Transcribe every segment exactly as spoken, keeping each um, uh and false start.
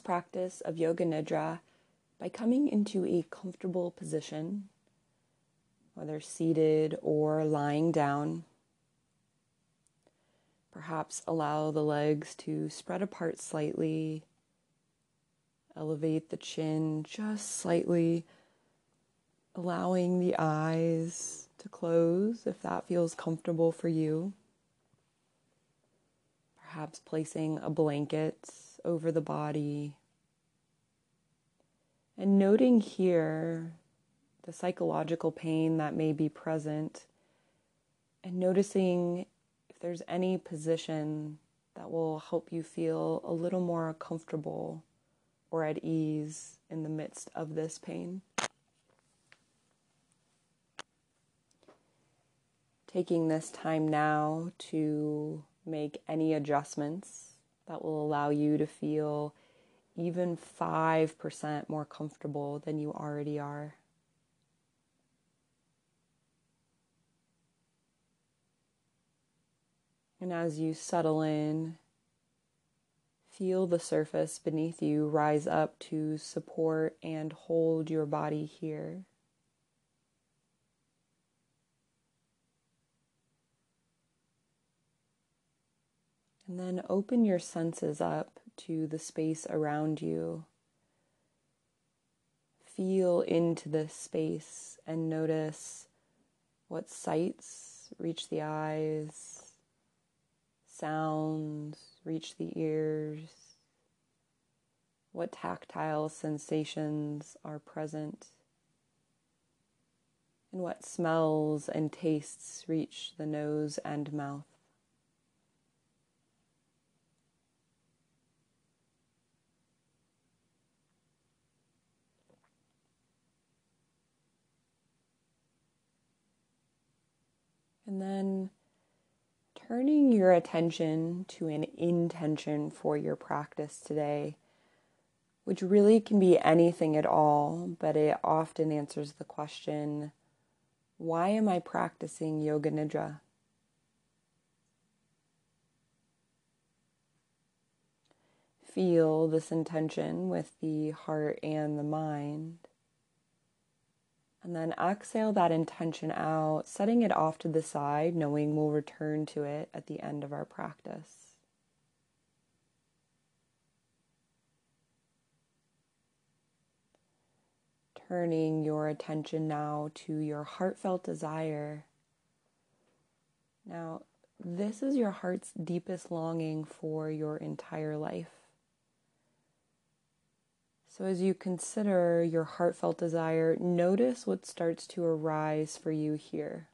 practice of Yoga Nidra by coming into a comfortable position, whether seated or lying down. Perhaps allow the legs to spread apart slightly. Elevate the chin just slightly, allowing the eyes to close if that feels comfortable for you. Perhaps placing a blanket over the body. And noting here the psychological pain that may be present, and noticing if there's any position that will help you feel a little more comfortable or at ease in the midst of this pain. Taking this time now to make any adjustments that will allow you to feel even five percent more comfortable than you already are. And as you settle in, feel the surface beneath you rise up to support and hold your body here. And then open your senses up to the space around you. Feel into this space and notice what sights reach the eyes, sounds reach the ears, what tactile sensations are present, and what smells and tastes reach the nose and mouth. And then turning your attention to an intention for your practice today, which really can be anything at all, but it often answers the question, why am I practicing Yoga Nidra? Feel this intention with the heart and the mind. And then exhale that intention out, setting it off to the side, knowing we'll return to it at the end of our practice. Turning your attention now to your heartfelt desire. Now, this is your heart's deepest longing for your entire life. So as you consider your heartfelt desire, notice what starts to arise for you here.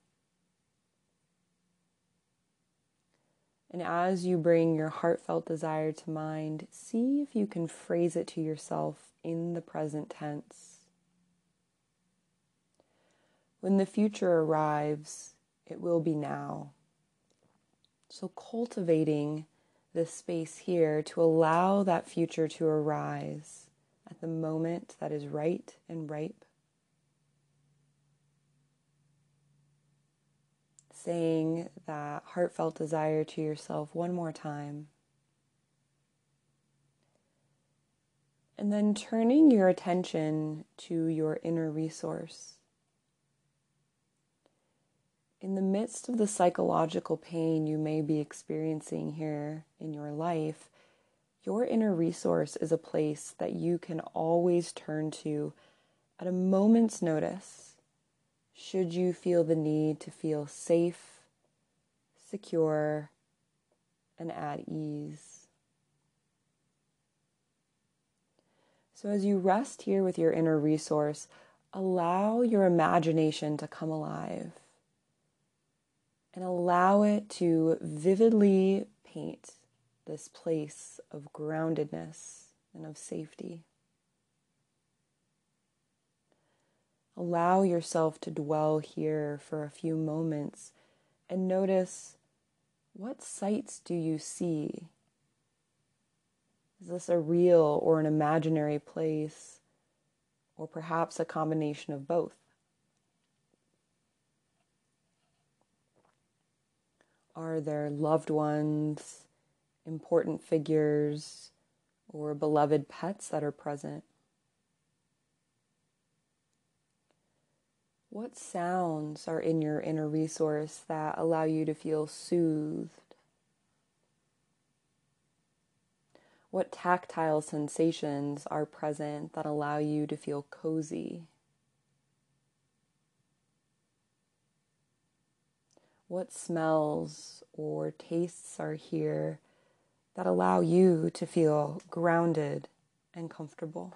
And as you bring your heartfelt desire to mind, see if you can phrase it to yourself in the present tense. When the future arrives, it will be now. So cultivating this space here to allow that future to arise at the moment that is right and ripe. Saying that heartfelt desire to yourself one more time. And then turning your attention to your inner resource. In the midst of the psychological pain you may be experiencing here in your life, your inner resource is a place that you can always turn to at a moment's notice, should you feel the need to feel safe, secure, and at ease. So as you rest here with your inner resource, allow your imagination to come alive and allow it to vividly paint this place of groundedness and of safety. Allow yourself to dwell here for a few moments and notice, what sights do you see? Is this a real or an imaginary place, or perhaps a combination of both? Are there loved ones, important figures, or beloved pets that are present? What sounds are in your inner resource that allow you to feel soothed? What tactile sensations are present that allow you to feel cozy? What smells or tastes are here that allow you to feel grounded and comfortable?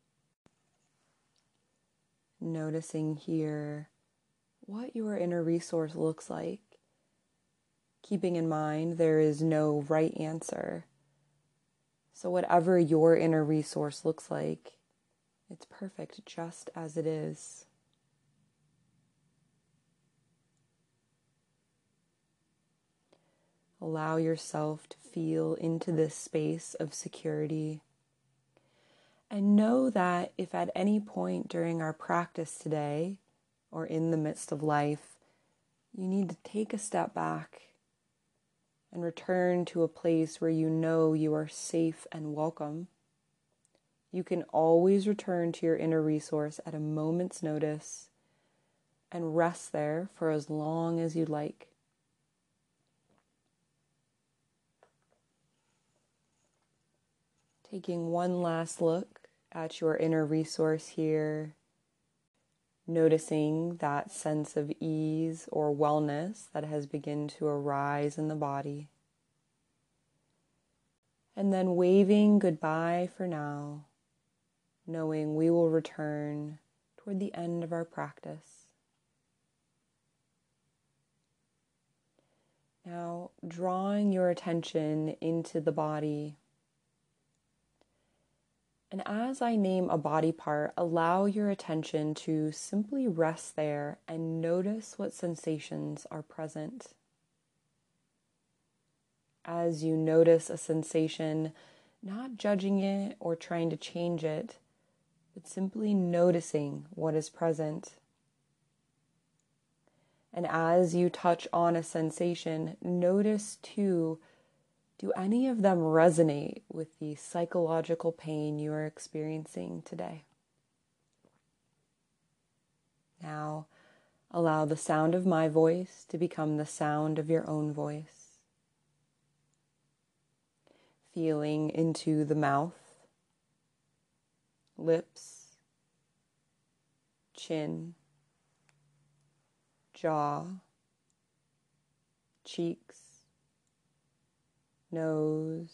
Noticing here what your inner resource looks like, keeping in mind there is no right answer. So whatever your inner resource looks like, it's perfect just as it is. Allow yourself to feel into this space of security. And know that if at any point during our practice today, or in the midst of life, you need to take a step back and return to a place where you know you are safe and welcome, you can always return to your inner resource at a moment's notice and rest there for as long as you'd like. Taking one last look at your inner resource here, noticing that sense of ease or wellness that has begun to arise in the body. And then waving goodbye for now, knowing we will return toward the end of our practice. Now, drawing your attention into the body. And as I name a body part, allow your attention to simply rest there and notice what sensations are present. As you notice a sensation, not judging it or trying to change it, but simply noticing what is present. And as you touch on a sensation, notice too, do any of them resonate with the psychological pain you are experiencing today? Now, allow the sound of my voice to become the sound of your own voice. Feeling into the mouth, lips, chin, jaw, cheeks, nose,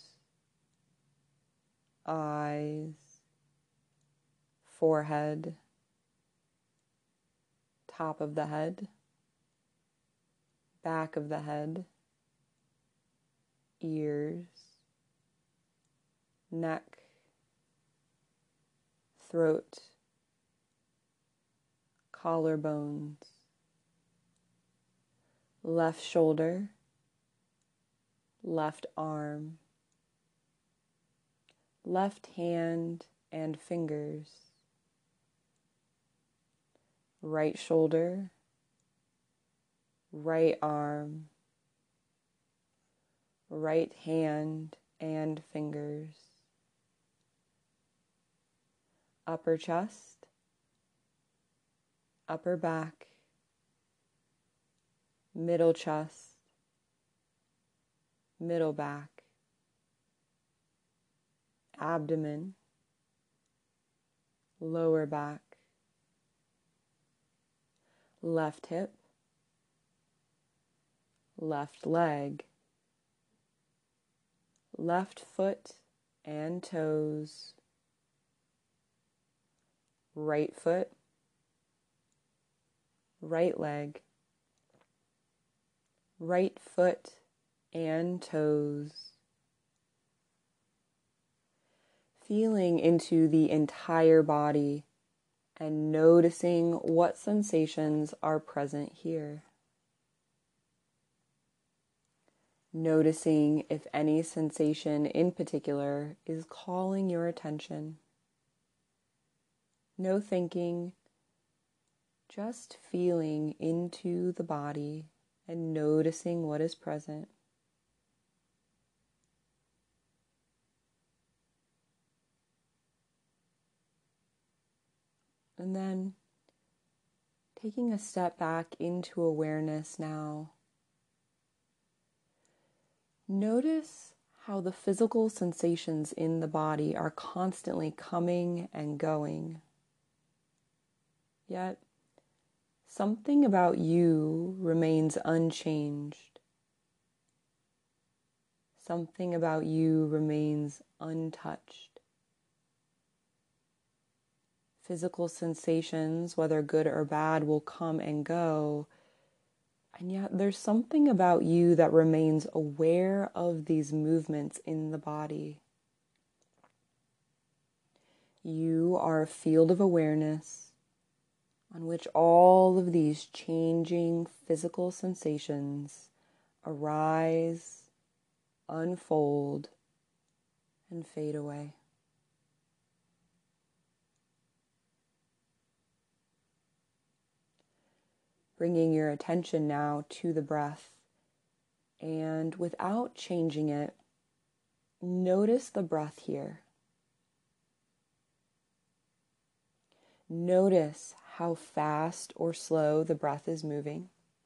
eyes, forehead, top of the head, back of the head, ears, neck, throat, collarbones, left shoulder, left arm, left hand and fingers, right shoulder, right arm, right hand and fingers, upper chest, upper back, middle chest, middle back, abdomen, lower back, left hip, left leg, left foot and toes, right foot, right leg, right foot and toes. Feeling into the entire body and noticing what sensations are present here. Noticing if any sensation in particular is calling your attention. No thinking, just feeling into the body and noticing what is present. And then taking a step back into awareness now, notice how the physical sensations in the body are constantly coming and going. Yet, something about you remains unchanged. Something about you remains untouched. Physical sensations, whether good or bad, will come and go. And yet there's something about you that remains aware of these movements in the body. You are a field of awareness on which all of these changing physical sensations arise, unfold, and fade away. Bringing your attention now to the breath, and without changing it, notice the breath here. Notice how fast or slow the breath is moving,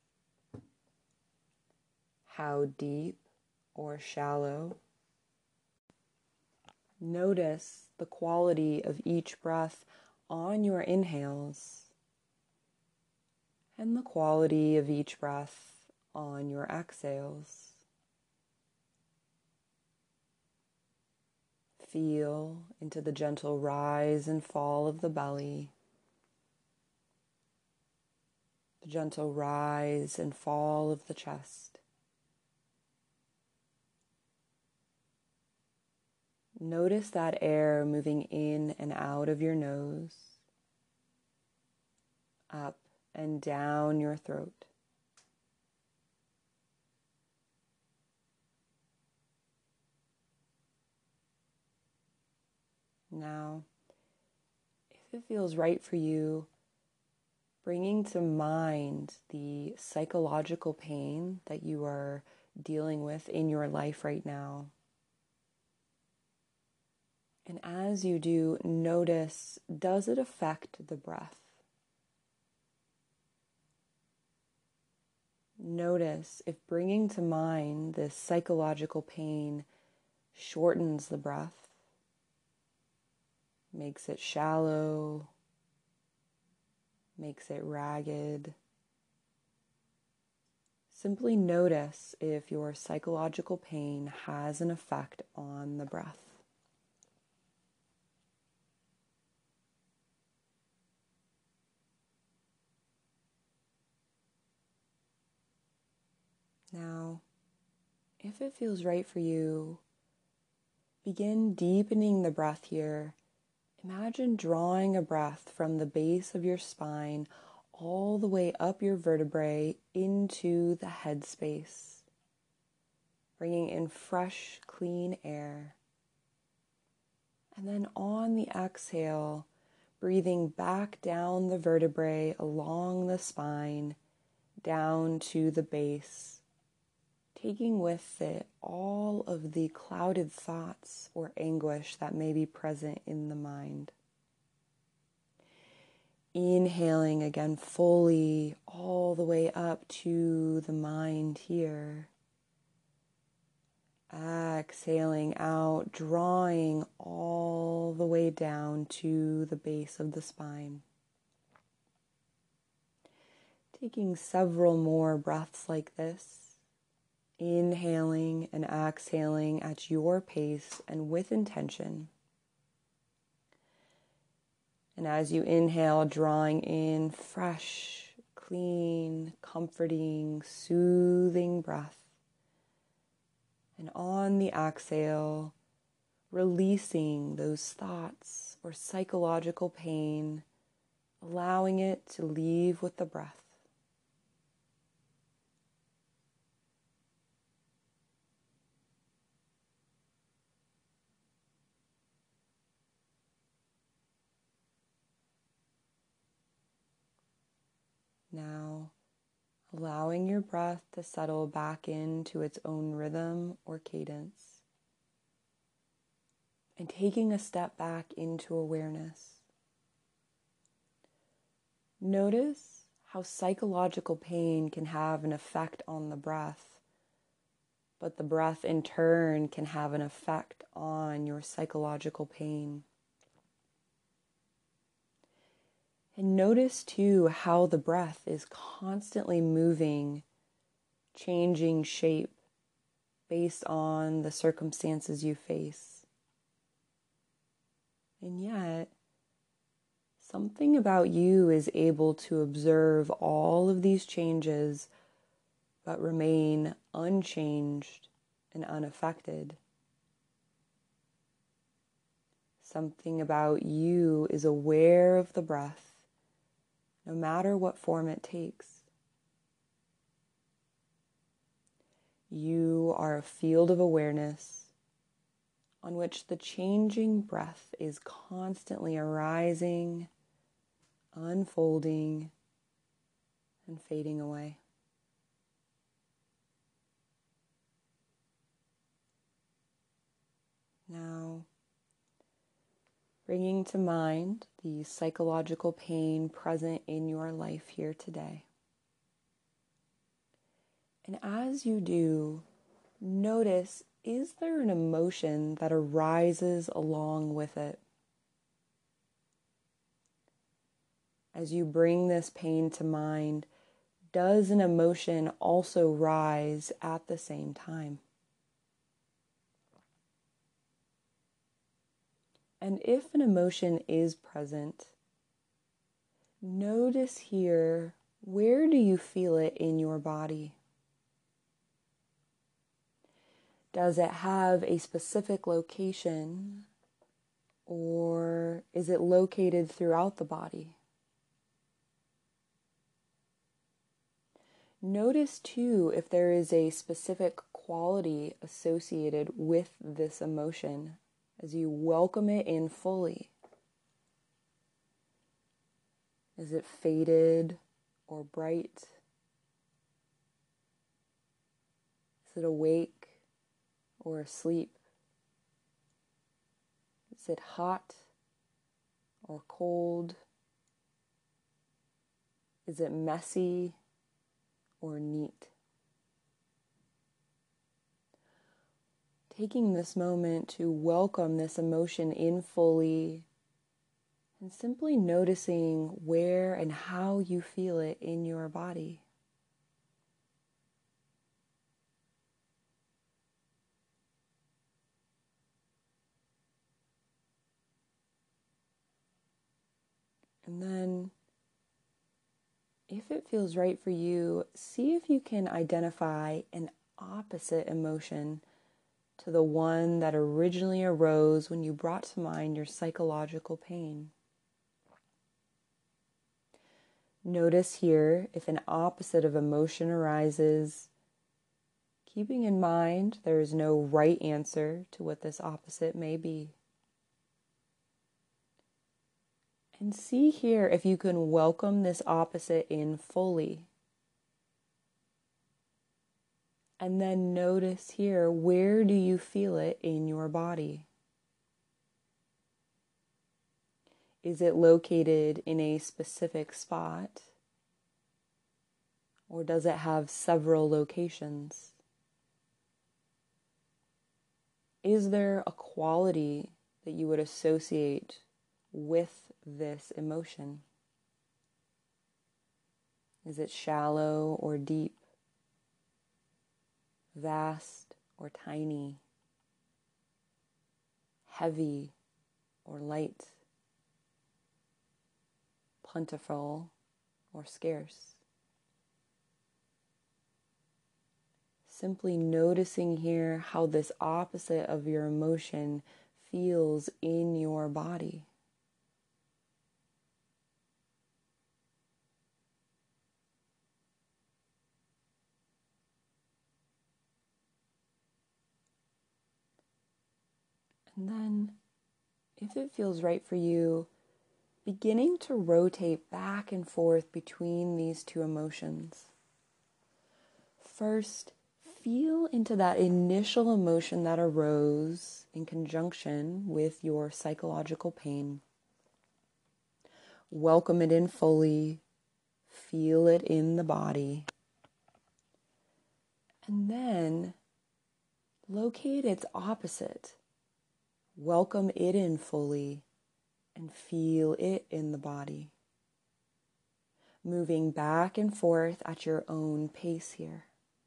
how deep or shallow. Notice the quality of each breath on your inhales and the quality of each breath on your exhales. Feel into the gentle rise and fall of the belly, the gentle rise and fall of the chest. Notice that air moving in and out of your nose, up and down your throat. Now, if it feels right for you, bringing to mind the psychological pain that you are dealing with in your life right now. And as you do, notice, does it affect the breath? Notice if bringing to mind this psychological pain shortens the breath, makes it shallow, makes it ragged. Simply notice if your psychological pain has an effect on the breath. Now, if it feels right for you, begin deepening the breath here. Imagine drawing a breath from the base of your spine all the way up your vertebrae into the head space, bringing in fresh, clean air. And then on the exhale, breathing back down the vertebrae along the spine, down to the base, taking with it all of the clouded thoughts or anguish that may be present in the mind. Inhaling again fully all the way up to the mind here. Exhaling out, drawing all the way down to the base of the spine. Taking several more breaths like this. Inhaling and exhaling at your pace and with intention. And as you inhale, drawing in fresh, clean, comforting, soothing breath. And on the exhale, releasing those thoughts or psychological pain, allowing it to leave with the breath. Now, allowing your breath to settle back into its own rhythm or cadence, and taking a step back into awareness. Notice how psychological pain can have an effect on the breath, but the breath in turn can have an effect on your psychological pain. And notice too how the breath is constantly moving, changing shape based on the circumstances you face. And yet, something about you is able to observe all of these changes but remain unchanged and unaffected. Something about you is aware of the breath, no matter what form it takes. You are a field of awareness on which the changing breath is constantly arising, unfolding, and fading away. Now, bringing to mind the psychological pain present in your life here today. And as you do, notice, is there an emotion that arises along with it? As you bring this pain to mind, does an emotion also rise at the same time? And if an emotion is present, notice here, where do you feel it in your body? Does it have a specific location, or is it located throughout the body? Notice too if there is a specific quality associated with this emotion as you welcome it in fully. Is it faded or bright? Is it awake or asleep? Is it hot or cold? Is it messy or neat? Taking this moment to welcome this emotion in fully and simply noticing where and how you feel it in your body. And then, if it feels right for you, see if you can identify an opposite emotion to the one that originally arose when you brought to mind your psychological pain. Notice here if an opposite of emotion arises, keeping in mind there is no right answer to what this opposite may be. And see here if you can welcome this opposite in fully. And then notice here, where do you feel it in your body? Is it located in a specific spot? Or does it have several locations? Is there a quality that you would associate with this emotion? Is it shallow or deep? Vast or tiny? Heavy or light? Plentiful or scarce? Simply noticing here how this opposite of your emotion feels in your body. And then, if it feels right for you, beginning to rotate back and forth between these two emotions. First, feel into that initial emotion that arose in conjunction with your psychological pain. Welcome it in fully, feel it in the body. And then locate its opposite. Welcome it in fully and feel it in the body. Moving back and forth at your own pace here.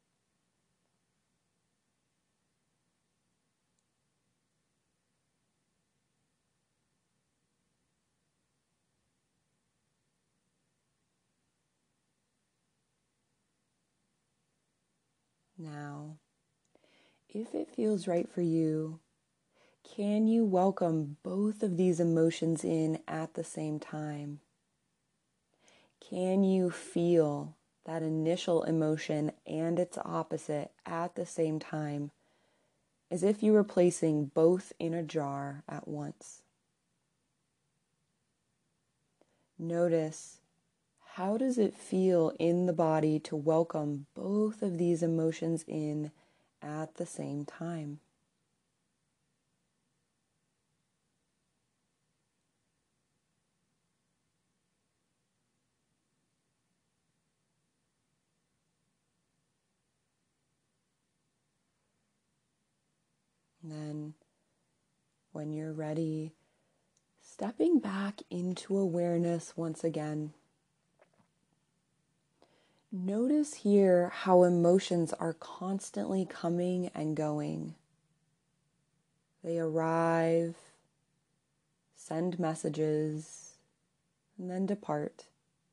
Now, if it feels right for you, can you welcome both of these emotions in at the same time? Can you feel that initial emotion and its opposite at the same time, as if you were placing both in a jar at once? Notice, how does it feel in the body to welcome both of these emotions in at the same time? And then, when you're ready, stepping back into awareness once again. Notice here how emotions are constantly coming and going. They arrive, send messages, and then depart.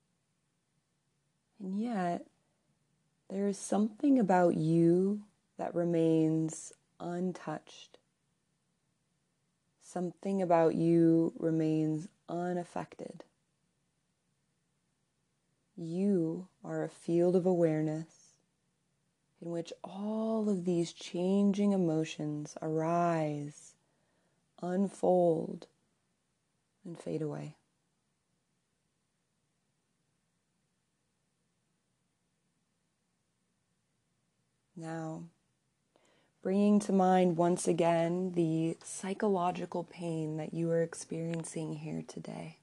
And yet, there is something about you that remains untouched. Something about you remains unaffected. You are a field of awareness in which all of these changing emotions arise, unfold, and fade away. Now, bringing to mind once again the psychological pain that you are experiencing here today.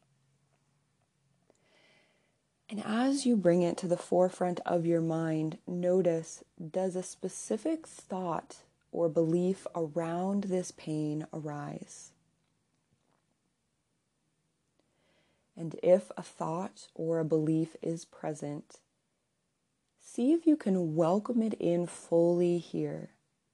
And as you bring it to the forefront of your mind, notice, does a specific thought or belief around this pain arise? And if a thought or a belief is present, see if you can welcome it in fully here.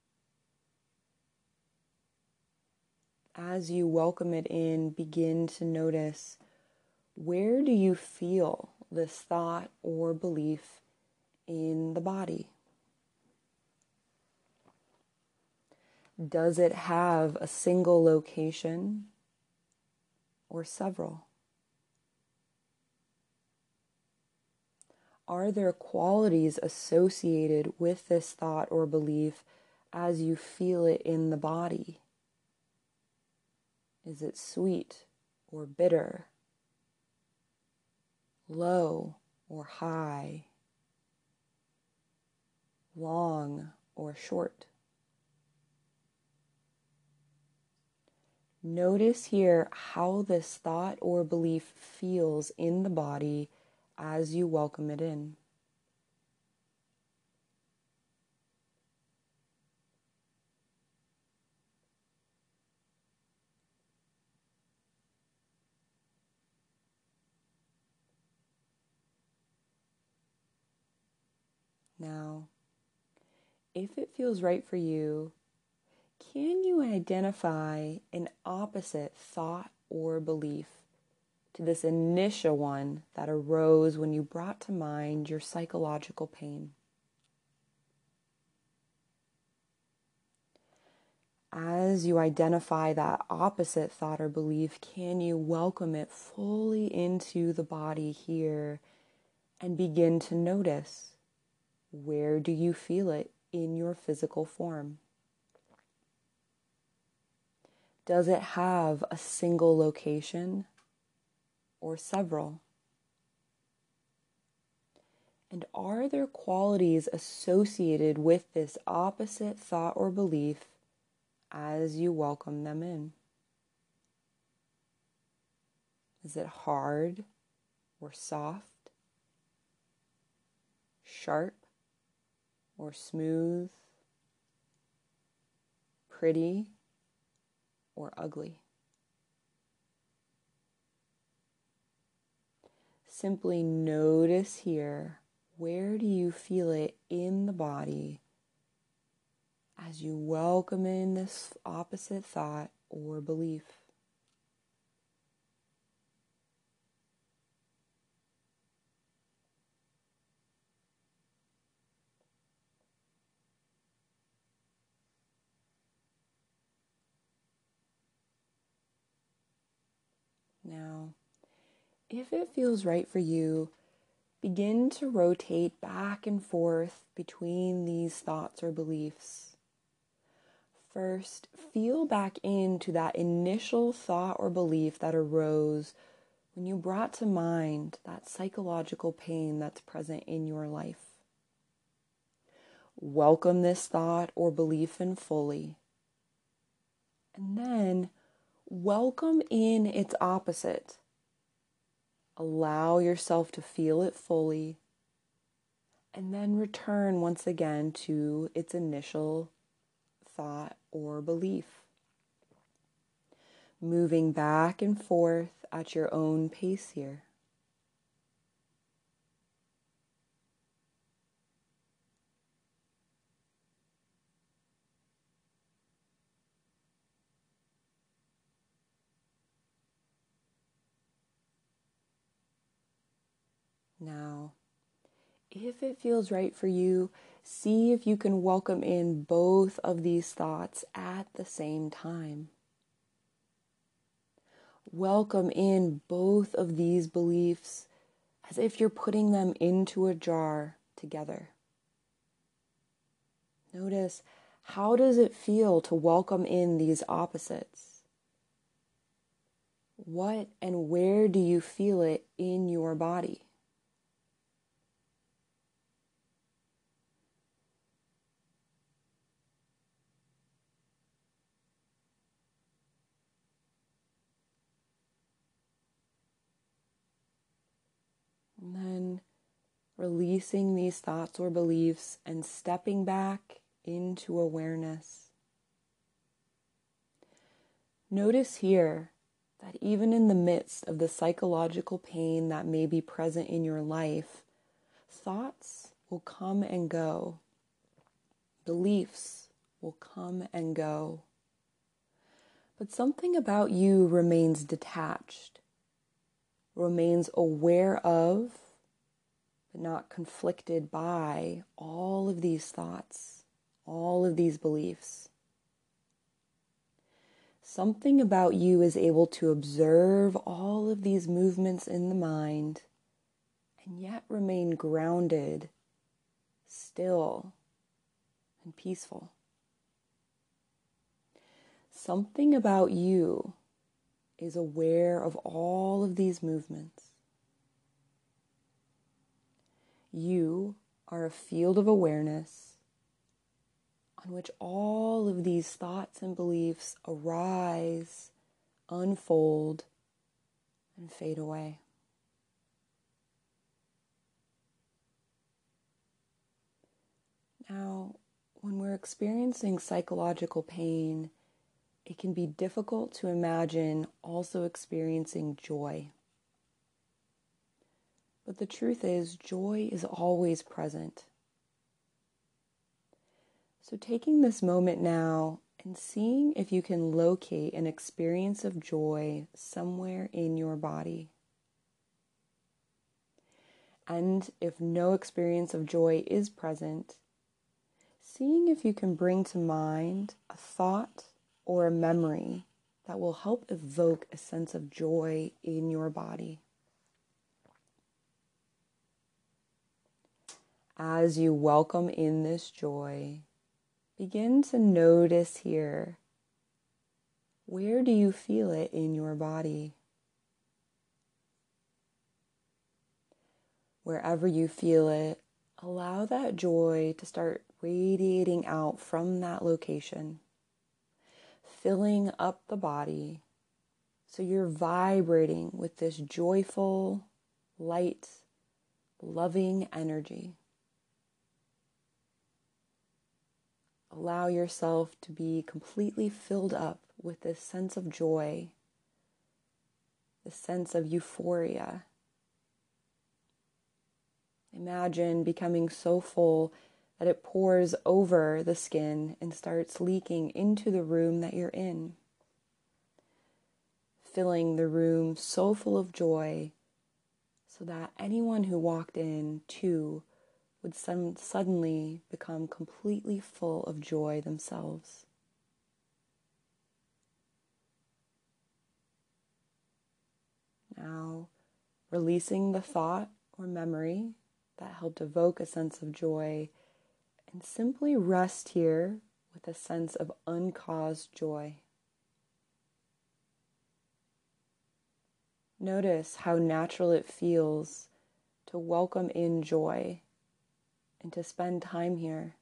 As you welcome it in, begin to notice, where do you feel this thought or belief in the body? Does it have a single location or several? Are there qualities associated with this thought or belief as you feel it in the body? Is it sweet or bitter? Low or high? Long or short? Notice here how this thought or belief feels in the body as you welcome it in. Now, if it feels right for you, can you identify an opposite thought or belief to this initial one that arose when you brought to mind your psychological pain? As you identify that opposite thought or belief, can you welcome it fully into the body here and begin to notice, where do you feel it in your physical form? Does it have a single location or several? And are there qualities associated with this opposite thought or belief as you welcome them in? Is it hard or soft? sharp or smooth, pretty or ugly. Simply notice here, where do you feel it in the body as you welcome in this opposite thought or belief? Now, if it feels right for you, begin to rotate back and forth between these thoughts or beliefs. First, feel back into that initial thought or belief that arose when you brought to mind that psychological pain that's present in your life. Welcome this thought or belief in fully. And then welcome in its opposite. Allow yourself to feel it fully, and then return once again to its initial thought or belief. Moving back and forth at your own pace here. Now, if it feels right for you, see if you can welcome in both of these thoughts at the same time. Welcome in both of these beliefs as if you're putting them into a jar together. Notice, how does it feel to welcome in these opposites? What and where do you feel it in your body? And then releasing these thoughts or beliefs and stepping back into awareness. Notice here that even in the midst of the psychological pain that may be present in your life, thoughts will come and go. Beliefs will come and go. But something about you remains detached, remains aware of, but not conflicted by all of these thoughts, all of these beliefs. Something about you is able to observe all of these movements in the mind and yet remain grounded, still, and peaceful. Something about you is aware of all of these movements. You are a field of awareness on which all of these thoughts and beliefs arise, unfold, and fade away. Now, when we're experiencing psychological pain, it can be difficult to imagine also experiencing joy. But the truth is, joy is always present. So taking this moment now and seeing if you can locate an experience of joy somewhere in your body. And if no experience of joy is present, seeing if you can bring to mind a thought or a memory that will help evoke a sense of joy in your body. As you welcome in this joy, begin to notice here, where do you feel it in your body? Wherever you feel it, allow that joy to start radiating out from that location, filling up the body so you're vibrating with this joyful, light, loving energy. Allow yourself to be completely filled up with this sense of joy, this sense of euphoria. Imagine becoming so full that it pours over the skin and starts leaking into the room that you're in, filling the room so full of joy so that anyone who walked in too would some, suddenly become completely full of joy themselves. Now, releasing the thought or memory that helped evoke a sense of joy, and simply rest here with a sense of uncaused joy. Notice how natural it feels to welcome in joy and to spend time here.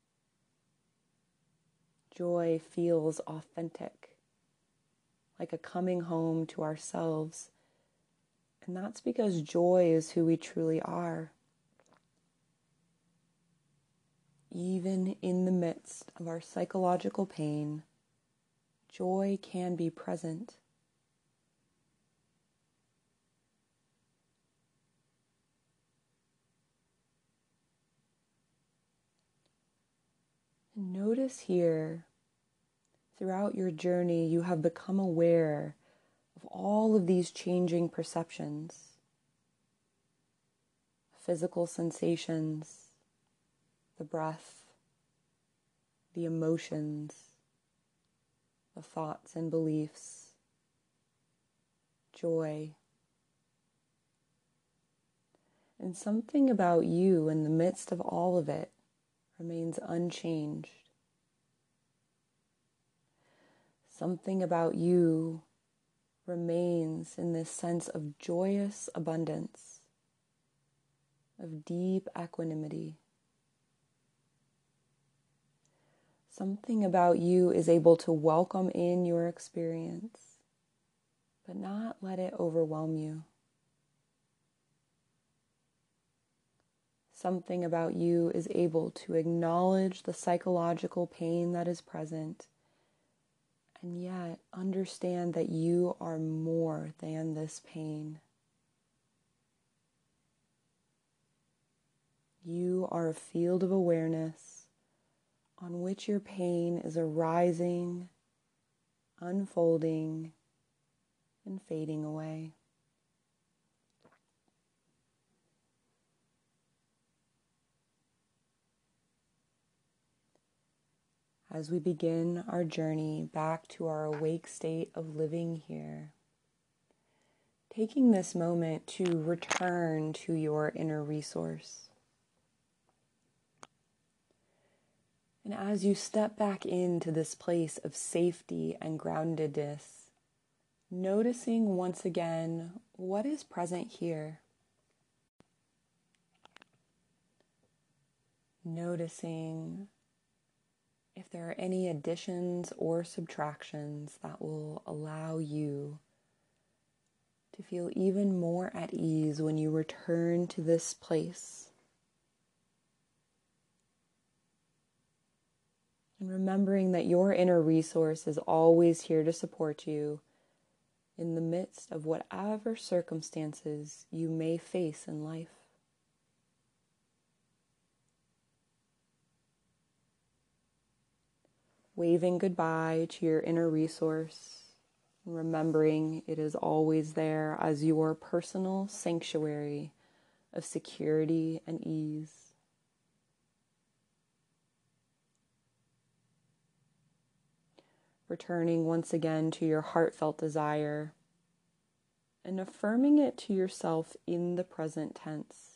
Joy feels authentic, like a coming home to ourselves. And that's because joy is who we truly are. Even in the midst of our psychological pain, joy can be present. And notice here, throughout your journey, you have become aware of all of these changing perceptions, physical sensations, the breath, the emotions, the thoughts and beliefs, joy. And something about you in the midst of all of it remains unchanged. Something about you remains in this sense of joyous abundance, of deep equanimity. Something about you is able to welcome in your experience, but not let it overwhelm you. Something about you is able to acknowledge the psychological pain that is present, and yet understand that you are more than this pain. You are a field of awareness on which your pain is arising, unfolding, and fading away. As we begin our journey back to our awake state of living here, taking this moment to return to your inner resource. And as you step back into this place of safety and groundedness, noticing once again what is present here. Noticing if there are any additions or subtractions that will allow you to feel even more at ease when you return to this place. And remembering that your inner resource is always here to support you in the midst of whatever circumstances you may face in life. Waving goodbye to your inner resource, remembering it is always there as your personal sanctuary of security and ease. Returning once again to your heartfelt desire and affirming it to yourself in the present tense.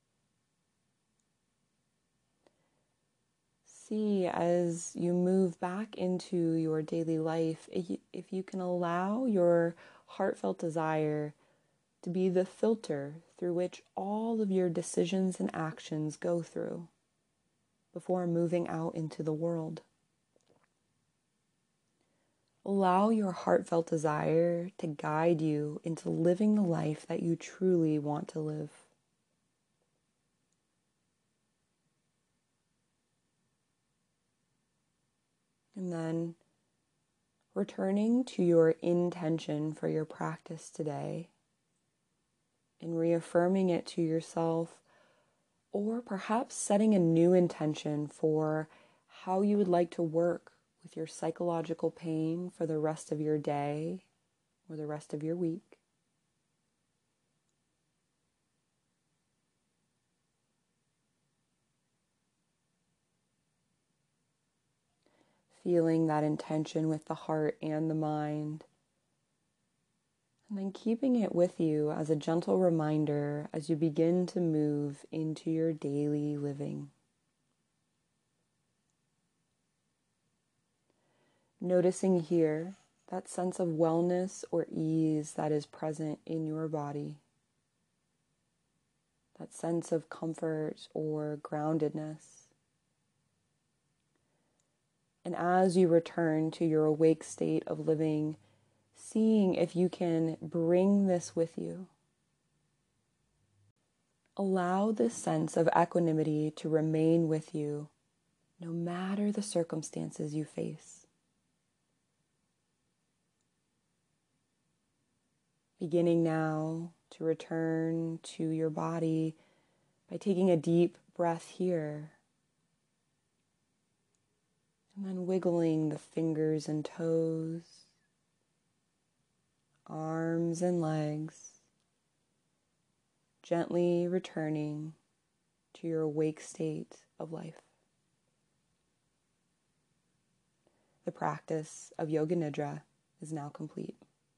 See, as you move back into your daily life, if you can allow your heartfelt desire to be the filter through which all of your decisions and actions go through before moving out into the world. Allow your heartfelt desire to guide you into living the life that you truly want to live. And then returning to your intention for your practice today and reaffirming it to yourself, or perhaps setting a new intention for how you would like to work with your psychological pain for the rest of your day or the rest of your week. Feeling that intention with the heart and the mind, and then keeping it with you as a gentle reminder as you begin to move into your daily living. Noticing here that sense of wellness or ease that is present in your body, that sense of comfort or groundedness. And as you return to your awake state of living, seeing if you can bring this with you. Allow this sense of equanimity to remain with you, no matter the circumstances you face. Beginning now to return to your body by taking a deep breath here. And then wiggling the fingers and toes, arms and legs, gently returning to your awake state of life. The practice of Yoga Nidra is now complete.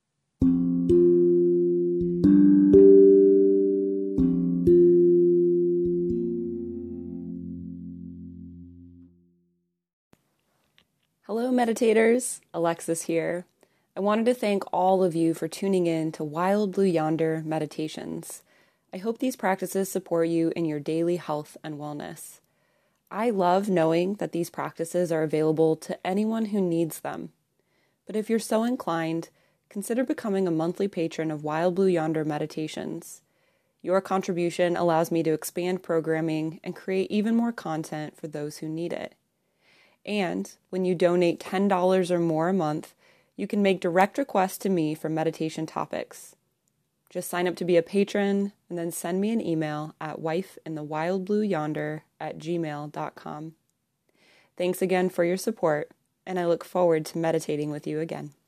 Hello meditators, Alexis here. I wanted to thank all of you for tuning in to Wild Blue Yonder Meditations. I hope these practices support you in your daily health and wellness. I love knowing that these practices are available to anyone who needs them. But if you're so inclined, consider becoming a monthly patron of Wild Blue Yonder Meditations. Your contribution allows me to expand programming and create even more content for those who need it. And when you donate ten dollars or more a month, you can make direct requests to me for meditation topics. Just sign up to be a patron and then send me an email at wifeinthewildblueyonder at gmail dot com. Thanks again for your support, and I look forward to meditating with you again.